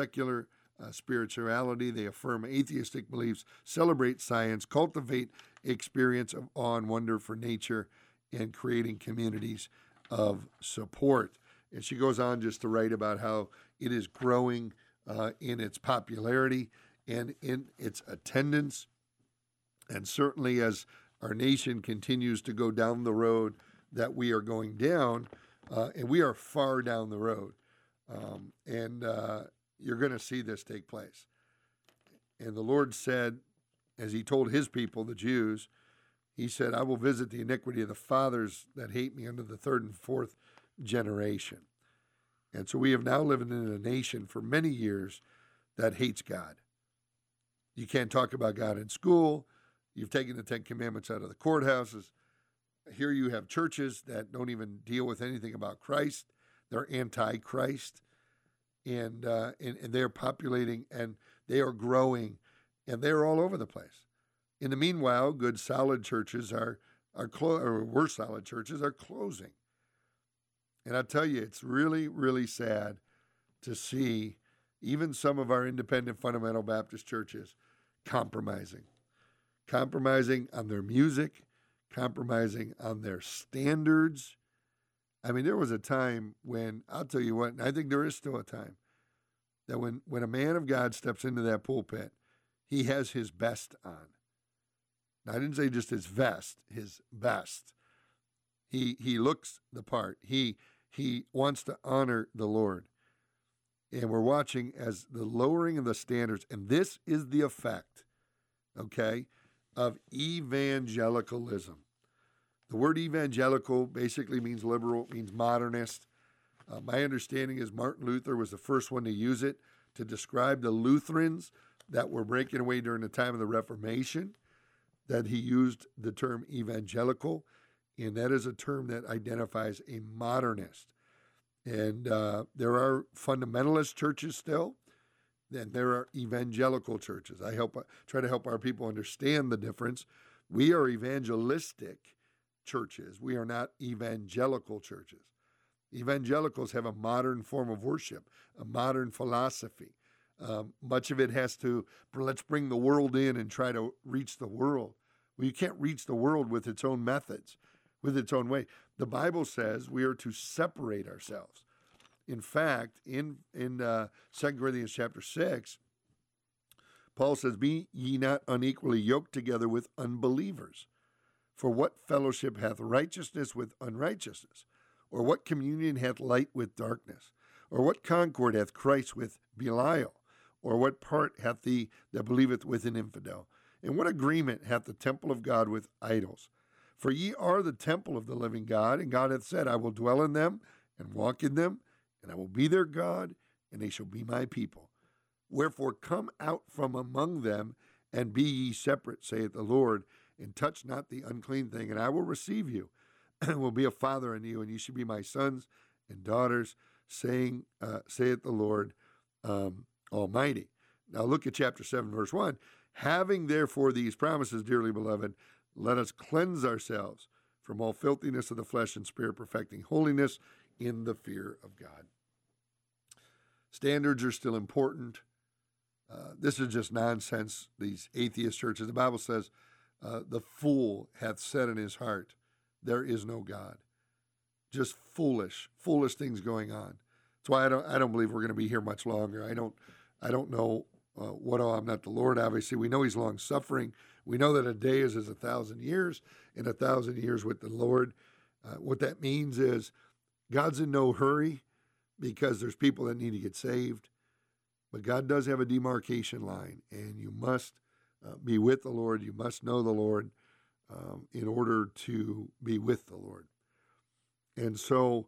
spirituality. They affirm atheistic beliefs, celebrate science, cultivate experience of awe and wonder for nature, and creating communities of support. And she goes on just to write about how it is growing in its popularity and in its attendance. And certainly as our nation continues to go down the road that we are going down, and we are far down the road, and you're going to see this take place. And the Lord said, as he told his people, the Jews, he said, I will visit the iniquity of the fathers that hate me unto the third and fourth generation. And so we have now lived in a nation for many years that hates God. You can't talk about God in school. You've taken the Ten Commandments out of the courthouses. Here you have churches that don't even deal with anything about Christ. They're anti-Christ. And they're populating, and they are growing, and they're all over the place. In the meanwhile, good, solid churches were solid churches are closing. And I tell you, it's really, really sad to see even some of our independent fundamental Baptist churches compromising on their music, compromising on their standards. I mean, there was a time when, I'll tell you what, and I think there is still a time, that when a man of God steps into that pulpit, he has his best on. Now, I didn't say just his vest, his best. He looks the part. He wants to honor the Lord. And we're watching as the lowering of the standards, and this is the effect, okay, of evangelicalism. The word evangelical basically means liberal, means modernist. My understanding is Martin Luther was the first one to use it to describe the Lutherans that were breaking away during the time of the Reformation, that he used the term evangelical, and that is a term that identifies a modernist. And there are fundamentalist churches still, and there are evangelical churches. I try to help our people understand the difference. We are evangelistic churches. We are not evangelical churches. Evangelicals have a modern form of worship, a modern philosophy. Much of it has to, let's bring the world in and try to reach the world. Well, you can't reach the world with its own methods, with its own way. The Bible says we are to separate ourselves. In fact, in 2 Corinthians chapter 6, Paul says, be ye not unequally yoked together with unbelievers. For what fellowship hath righteousness with unrighteousness? Or what communion hath light with darkness? Or what concord hath Christ with Belial? Or what part hath he that believeth with an infidel? And what agreement hath the temple of God with idols? For ye are the temple of the living God, and God hath said, I will dwell in them and walk in them, and I will be their God, and they shall be my people. Wherefore come out from among them, and be ye separate, saith the Lord, and touch not the unclean thing, and I will receive you, and will be a father unto you, and ye shall be my sons and daughters, saith the Lord Almighty. Now look at chapter 7, verse 1. Having therefore these promises, dearly beloved, let us cleanse ourselves from all filthiness of the flesh and spirit, perfecting holiness in the fear of God. Standards are still important. This is just nonsense, these atheist churches. The Bible says, the fool hath said in his heart, there is no God. Just foolish things going on. That's why I don't believe we're going to be here much longer. I don't know I'm not the Lord, obviously. We know he's long-suffering. We know that a day is as 1,000 years, and 1,000 years with the Lord. What that means is God's in no hurry because there's people that need to get saved. But God does have a demarcation line, and you must be with the Lord. You must know the Lord in order to be with the Lord. And so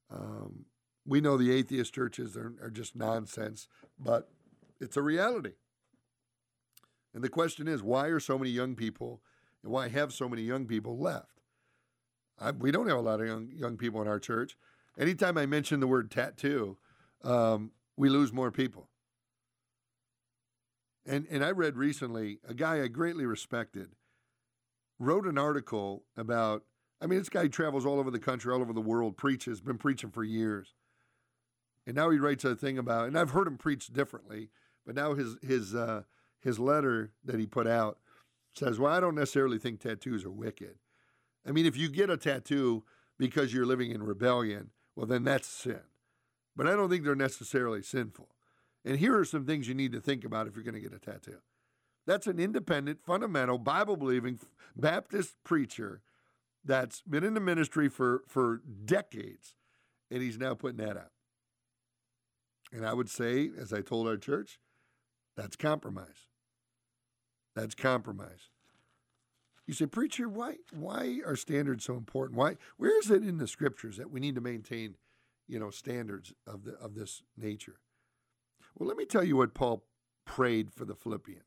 we know the atheist churches are just nonsense, but it's a reality. And the question is, why are so many young people, and why have so many young people left? We don't have a lot of young people in our church. Anytime I mention the word tattoo, we lose more people. And I read recently, a guy I greatly respected wrote an article about, this guy travels all over the country, all over the world, preaches, been preaching for years. And now he writes a thing about, and I've heard him preach differently, but now his letter that he put out says, well, I don't necessarily think tattoos are wicked. If you get a tattoo because you're living in rebellion, well, then that's sin. But I don't think they're necessarily sinful. And here are some things you need to think about if you're going to get a tattoo. That's an independent, fundamental, Bible-believing Baptist preacher that's been in the ministry for decades, and he's now putting that out. And I would say, as I told our church, that's compromise. That's compromise. You say, preacher, why are standards so important? Where is it in the scriptures that we need to maintain, standards of this nature? Well, let me tell you what Paul prayed for the Philippians.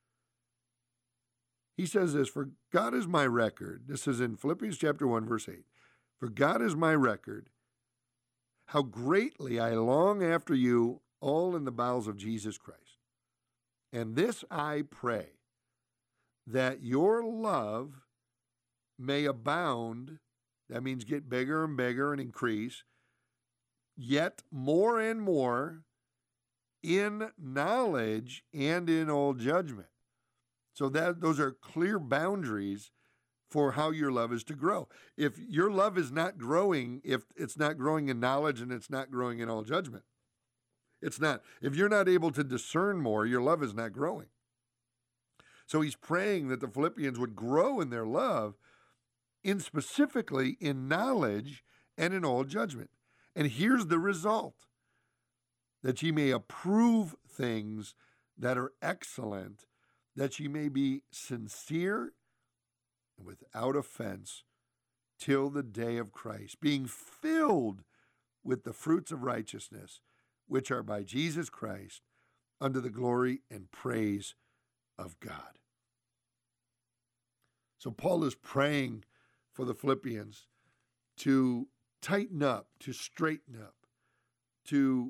He says this, for God is my record. This is in Philippians chapter 1, verse 8. For God is my record, how greatly I long after you all in the bowels of Jesus Christ. And this I pray, that your love may abound, that means get bigger and bigger and increase, yet more and more in knowledge and in all judgment. So those are clear boundaries for how your love is to grow. If your love is not growing, if it's not growing in knowledge and it's not growing in all judgment, it's not. If you're not able to discern more, your love is not growing. So he's praying that the Philippians would grow in their love, specifically in knowledge and in all judgment. And here's the result, that ye may approve things that are excellent, that ye may be sincere and without offense till the day of Christ, being filled with the fruits of righteousness, which are by Jesus Christ, unto the glory and praise of God. So Paul is praying for the Philippians to tighten up, to straighten up, to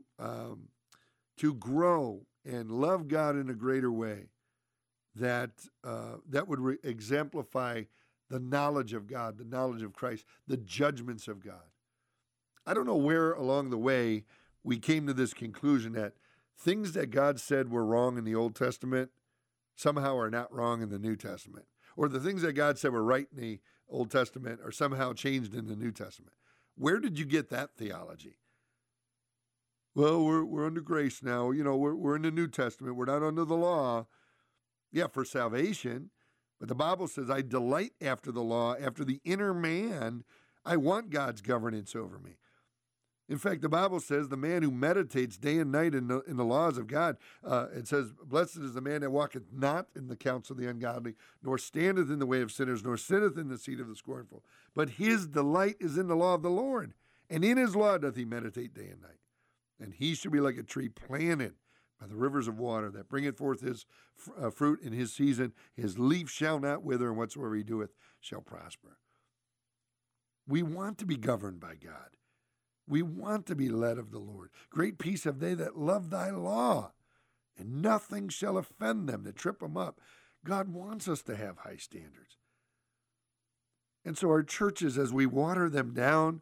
grow and love God in a greater way, that would exemplify the knowledge of God, the knowledge of Christ, the judgments of God. I don't know where along the way we came to this conclusion that things that God said were wrong in the Old Testament somehow are not wrong in the New Testament, or the things that God said were right in the Old Testament are somehow changed in the New Testament. Where did you get that theology? Well, we're under grace now. We're in the New Testament. We're not under the law. Yeah, for salvation. But the Bible says, I delight after the law, after the inner man. I want God's governance over me. In fact, the Bible says the man who meditates day and night in the laws of God, it says, blessed is the man that walketh not in the counsel of the ungodly, nor standeth in the way of sinners, nor sitteth in the seat of the scornful. But his delight is in the law of the Lord, and in his law doth he meditate day and night. And he shall be like a tree planted by the rivers of water, that bringeth forth his fruit in his season. His leaf shall not wither, and whatsoever he doeth shall prosper. We want to be governed by God. We want to be led of the Lord. Great peace have they that love thy law, and nothing shall offend them, to trip them up. God wants us to have high standards. And so our churches, as we water them down,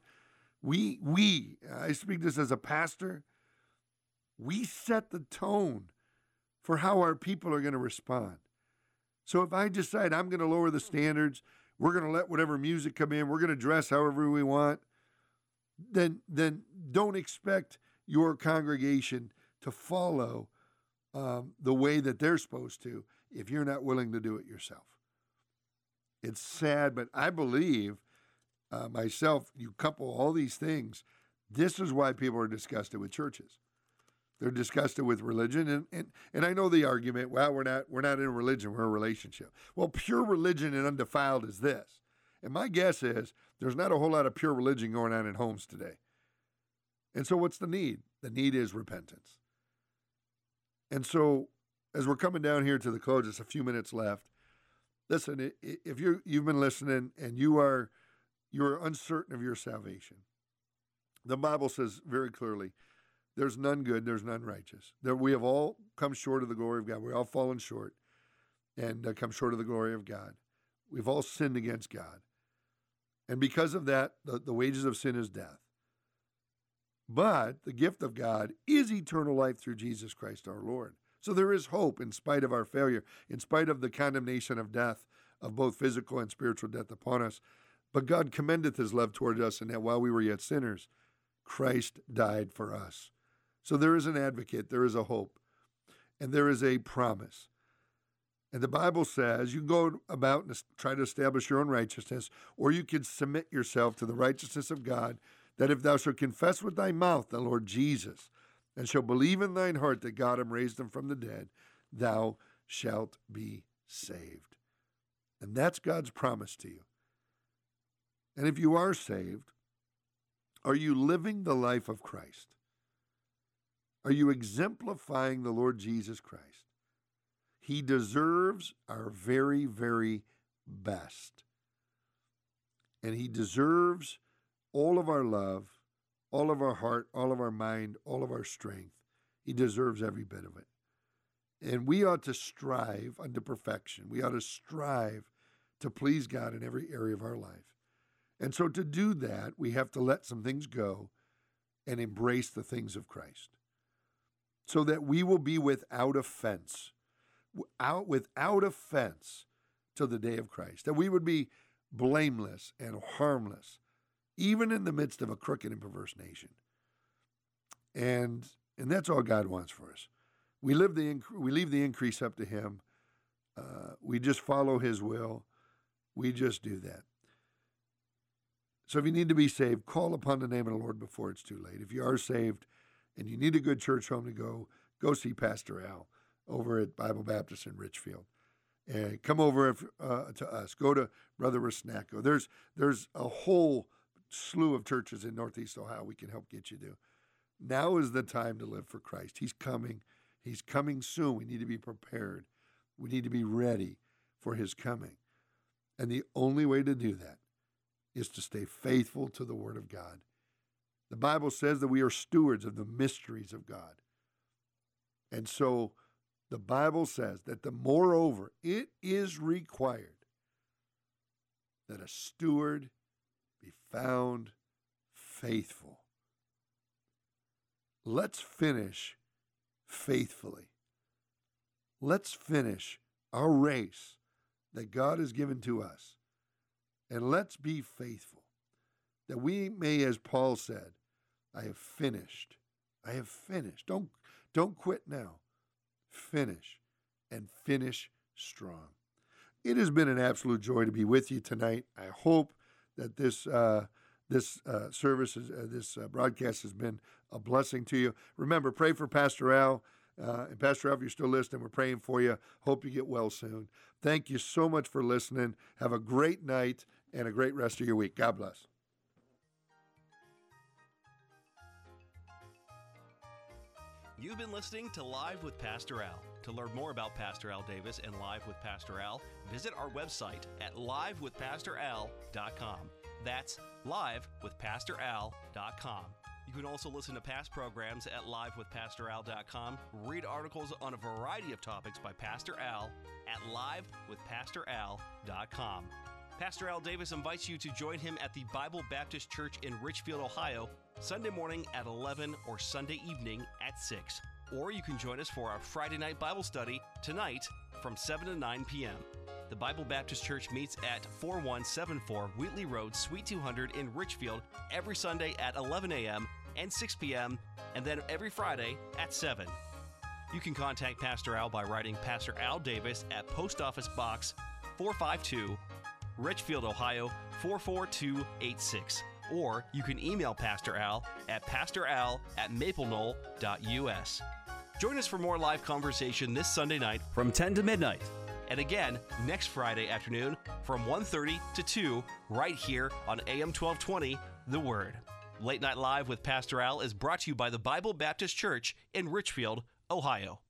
I speak this as a pastor, we set the tone for how our people are going to respond. So if I decide I'm going to lower the standards, we're going to let whatever music come in, we're going to dress however we want, then don't expect your congregation to follow the way that they're supposed to if you're not willing to do it yourself. It's sad, but I believe myself, you couple all these things, this is why people are disgusted with churches. They're disgusted with religion, and I know the argument, well, we're not in a religion, we're in a relationship. Well, pure religion and undefiled is this. And my guess is there's not a whole lot of pure religion going on in homes today. And so what's the need? The need is repentance. And so as we're coming down here to the close, just a few minutes left, listen, if you've been listening and you're uncertain of your salvation, the Bible says very clearly, there's none good, there's none righteous. We have all come short of the glory of God. We've all fallen short and come short of the glory of God. We've all sinned against God. And because of that, the wages of sin is death. But the gift of God is eternal life through Jesus Christ our Lord. So there is hope in spite of our failure, in spite of the condemnation of death, of both physical and spiritual death upon us. But God commendeth his love toward us, in that while we were yet sinners, Christ died for us. So there is an advocate, there is a hope, and there is a promise. And the Bible says you can go about and try to establish your own righteousness, or you can submit yourself to the righteousness of God, that if thou shalt confess with thy mouth the Lord Jesus, and shalt believe in thine heart that God hath raised him from the dead, thou shalt be saved. And that's God's promise to you. And if you are saved, are you living the life of Christ? Are you exemplifying the Lord Jesus Christ? He deserves our very, very best. And he deserves all of our love, all of our heart, all of our mind, all of our strength. He deserves every bit of it. And we ought to strive unto perfection. We ought to strive to please God in every area of our life. And so to do that, we have to let some things go and embrace the things of Christ, so that we will be without offense, without offense till the day of Christ, that we would be blameless and harmless, even in the midst of a crooked and perverse nation. And that's all God wants for us. We leave the increase up to him. We just follow his will. We just do that. So if you need to be saved, call upon the name of the Lord before it's too late. If you are saved and you need a good church home to go see Pastor Al over at Bible Baptist in Richfield. And come over to us. Go to Brother Rusnacko. There's a whole slew of churches in Northeast Ohio we can help get you to. Now is the time to live for Christ. He's coming. He's coming soon. We need to be prepared. We need to be ready for his coming. And the only way to do that is to stay faithful to the Word of God. The Bible says that we are stewards of the mysteries of God. And so the Bible says that moreover, it is required that a steward be found faithful. Let's finish faithfully. Let's finish our race that God has given to us. And let's be faithful, that we may, as Paul said, I have finished. I have finished. Don't quit now. Finish, and finish strong. It has been an absolute joy to be with you tonight. I hope that this broadcast has been a blessing to you. Remember, pray for Pastor Al. And Pastor Al, if you're still listening, we're praying for you. Hope you get well soon. Thank you so much for listening. Have a great night and a great rest of your week. God bless. You've been listening to Live with Pastor Al. To learn more about Pastor Al Davis and Live with Pastor Al, visit our website at livewithpastoral.com. That's livewithpastoral.com. You can also listen to past programs at livewithpastoral.com, read articles on a variety of topics by Pastor Al at livewithpastoral.com. Pastor Al Davis invites you to join him at the Bible Baptist Church in Richfield, Ohio, Sunday morning at 11 or Sunday evening at 6. Or you can join us for our Friday night Bible study tonight from 7 to 9 p.m. The Bible Baptist Church meets at 4174 Wheatley Road, Suite 200 in Richfield every Sunday at 11 a.m. and 6 p.m. and then every Friday at 7. You can contact Pastor Al by writing Pastor Al Davis at Post Office Box 452, Richfield, Ohio 44286. Or you can email Pastor Al at pastoral@maplenole.us. Join us for more live conversation this Sunday night from 10 to midnight. And again, next Friday afternoon from 1:30 to 2, right here on AM 1220, The Word. Late Night Live with Pastor Al is brought to you by the Bible Baptist Church in Richfield, Ohio.